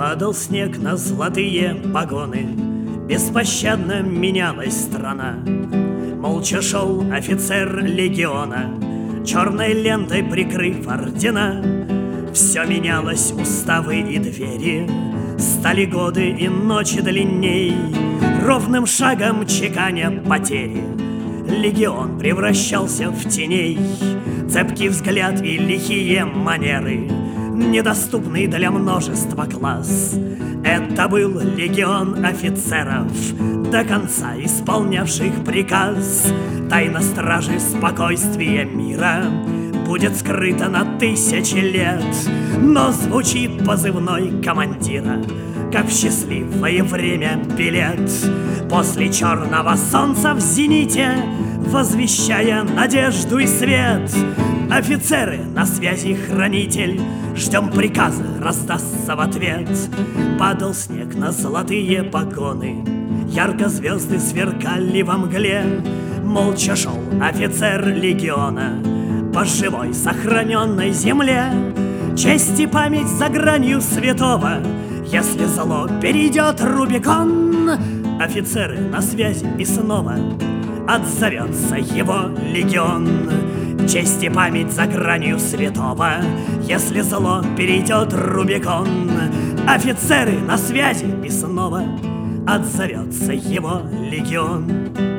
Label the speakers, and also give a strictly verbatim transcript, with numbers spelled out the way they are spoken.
Speaker 1: Падал снег на золотые погоны, беспощадно менялась страна. Молча шел офицер легиона, черной лентой прикрыв ордена. Все менялось, уставы и двери, стали годы и ночи длинней. Ровным шагом чеканя потери, легион превращался в теней. Цепкий взгляд и лихие манеры, недоступный для множества глаз. Это был легион офицеров, до конца исполнявших приказ. Тайна стражи спокойствия мира будет скрыта на тысячи лет, но звучит позывной командира, как в счастливое время билет. После черного солнца в зените, возвещая надежду и свет, офицеры на связи хранитель, ждем приказа, раздастся в ответ. Падал снег на золотые погоны, ярко звезды сверкали во мгле. Молча шел офицер легиона по живой сохраненной земле. Честь и память за гранью святого, если зло перейдет Рубикон. Офицеры на связи и снова отзовется его легион. Честь и память за гранью святого, если зло перейдет Рубикон. Офицеры на связи и снова отзовется его легион.